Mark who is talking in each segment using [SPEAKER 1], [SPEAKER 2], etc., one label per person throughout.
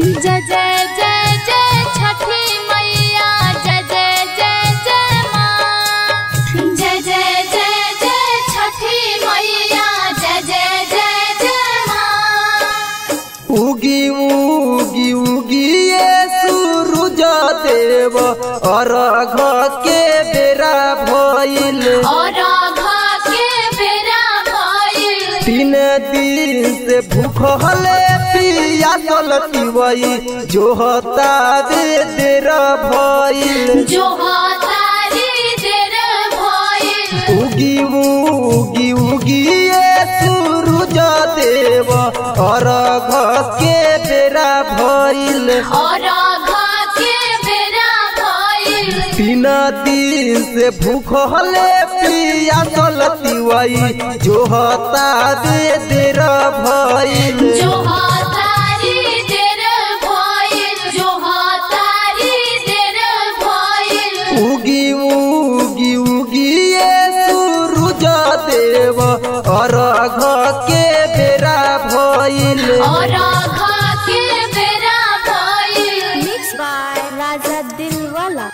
[SPEAKER 1] जय जय जय जय छठी मैया, जय जय जय जय माँ। जय जय जय जय छठी मैया, जय जय जय जय माँ।
[SPEAKER 2] उगी उगी उगी ये सूरज देव, अर्घ के बेरा भइल, तीन दिन से भूखले पियासल तिवई, जो होता देर भइल,
[SPEAKER 1] जो तारी देर भइल।
[SPEAKER 2] उगी उगी उगी ये सूरज देव, अर्घ के बेरा भइल, तीन दिन से भूखले पियासल तिवई, जो होता देर भइल,
[SPEAKER 1] जो तारी देर भइल, जो तारी देर भइल।
[SPEAKER 2] उगी उगी उगी ये सूरज देव, अर्घ के बेरा भइल,
[SPEAKER 1] के बेरा भइल। Mix by Raja Dilwala.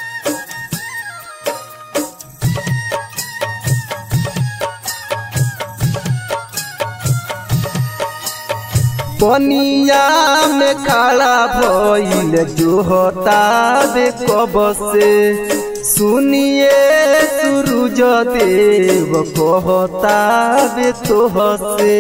[SPEAKER 2] पनिया में खड़ा भइल, जो होता बे कब से, सुनिए सूरज देव कहता बे तोह से।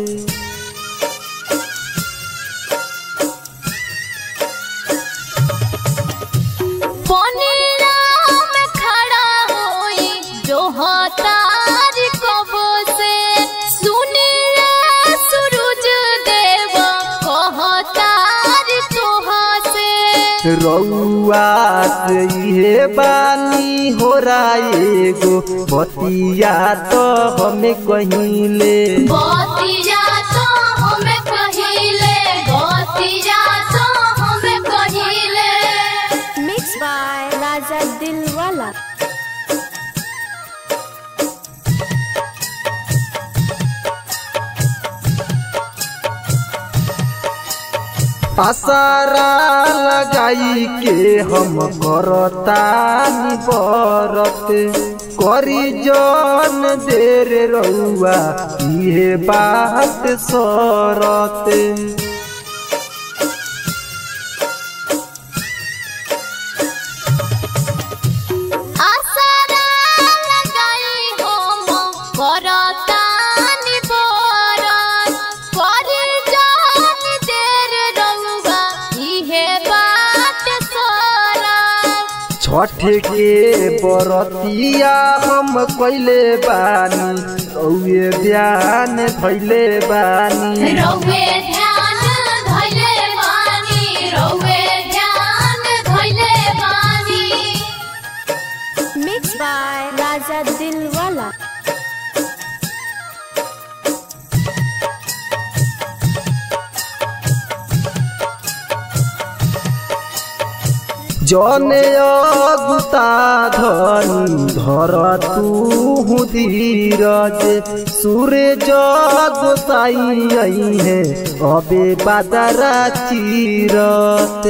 [SPEAKER 1] पनिया में खड़ा होई, जो होता कब से, सुनिए सूरज देव कहता तोह से।
[SPEAKER 2] रउआ से इहे बानी हो एगो बतिया तो हमें कहिले,
[SPEAKER 1] बतिया तो हमें कहिले, बतिया तो हमें कहिले। Mix by Raja Dilwala.
[SPEAKER 2] आसारा लगाई के हम करतानी बरत, करी जन देर रउआ इहे बात सरत। छठ के बरतिया हम कइले बानी, रउए ध्यान धइले बानी,
[SPEAKER 1] रउए ध्यान धइले बानी, रउए ध्यान धइले बानी। Mix by Raja Dilwala.
[SPEAKER 2] जने अगुता धन धर तू धीरज, सूरज गोसाई है अबे बादरा चीरत।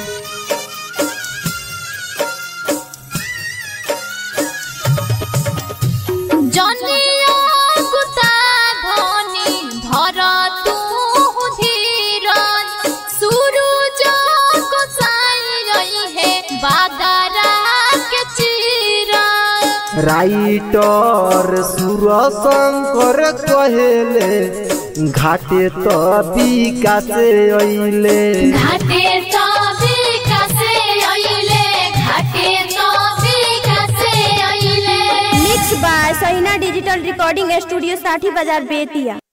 [SPEAKER 2] राइटर सुर शंकर कहेले, घाटे तो विकासे अइले,
[SPEAKER 1] घाटे तो विकासे अइले, घाटे तो विकासे अइले।
[SPEAKER 3] Mix by Sahina digital recording studio 60 बाजार बेतिया।